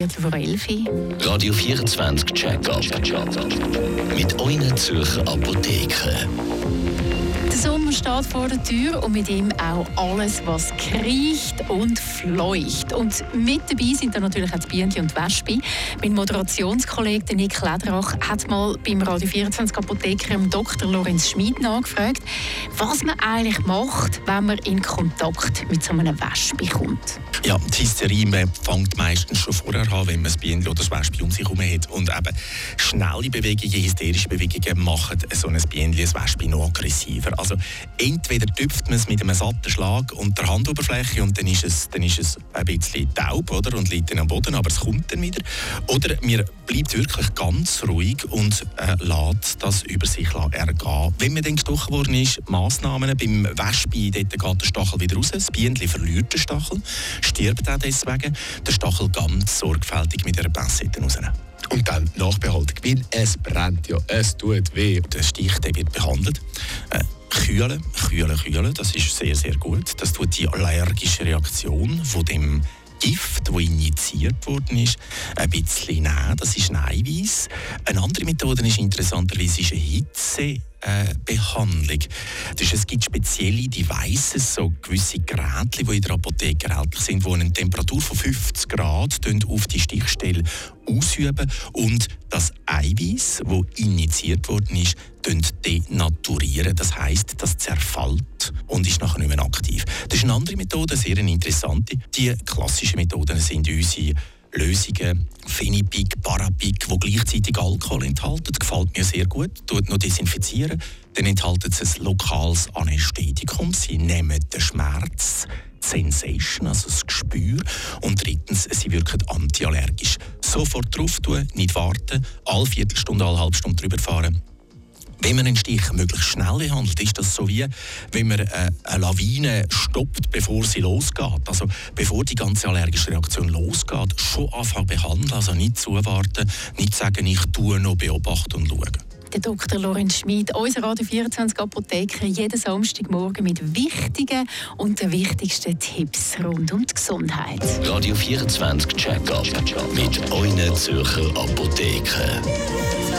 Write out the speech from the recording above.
Vor 11 Uhr. Radio 24 Check-up. Mit euren Zürcher Apotheken. Der Sommer steht vor der Tür und mit ihm auch alles, was kriecht und fleucht. Und mit dabei sind dann natürlich auch die Bienen und die Wespen. Mein Moderationskollege Nick Lederach hat mal beim Radio 24 Apotheker Dr. Lorenz Schmid nachgefragt, was man eigentlich macht, wenn man in Kontakt mit so einem Wespe kommt. Ja, die Hysterie fängt meistens schon vorher an, wenn man das Bienen oder das Wespe um sich herum hat. Und eben schnelle Bewegungen, hysterische Bewegungen machen so ein Bienen, ein Wespe noch aggressiver. Also entweder tüpft man es mit einem satten Schlag unter der Handoberfläche und dann ist es ein bisschen taub, oder? Und liegt dann am Boden, aber es kommt dann wieder. Oder man bleibt wirklich ganz ruhig und lässt das über sich ergehen. Wenn man dann gestochen worden ist, Massnahmen beim Wespe, dort geht der Stachel wieder raus, das Bienen verliert den Stachel, stirbt auch deswegen, der Stachel ganz sorgfältig mit einer Pincette rausnehmen. Und dann Nachbehaltung, weil es brennt ja, es tut weh. Der Stich der wird behandelt. Kühlen, das ist sehr, sehr gut. Das tut die allergische Reaktion von dem Gift, das injiziert worden ist, ein bisschen nehmen. Das ist ein Eiweiß. Eine andere Methode ist interessanterweise eine Hitzebehandlung. Es gibt spezielle Devices, so gewisse Geräte, die in der Apotheke erhältlich sind, die eine Temperatur von 50 Grad auf die Stichstelle ausüben und das Eiweiß, das injiziert worden ist, denaturieren. Das heisst, das zerfällt und ist nachher nicht mehr aktiv. Das ist eine andere Methode, sehr interessante. Die klassischen Methoden sind unsere Lösungen, Phenipic, Parapic, die gleichzeitig Alkohol enthalten. Das gefällt mir sehr gut. Tut noch desinfizieren. Dann enthalten sie ein lokales Anästhetikum. Sie nehmen den Schmerz, die Sensation, also das Gespür. Und drittens, sie wirken antiallergisch. Sofort drauf tun, nicht warten, alle Viertelstunde, alle halbe Stunde drüber fahren. Wenn man einen Stich möglichst schnell behandelt, ist das so wie, wenn man eine Lawine stoppt, bevor sie losgeht. Also bevor die ganze allergische Reaktion losgeht, schon anfangen behandeln, also nicht zuwarten, nicht sagen, ich tue noch, beobachten und schauen. Der Dr. Lorenz Schmid, unser Radio 24 Apotheker, jeden Samstagmorgen mit wichtigen und den wichtigsten Tipps rund um die Gesundheit. Radio 24 Check-up mit euren Zürcher Apotheken.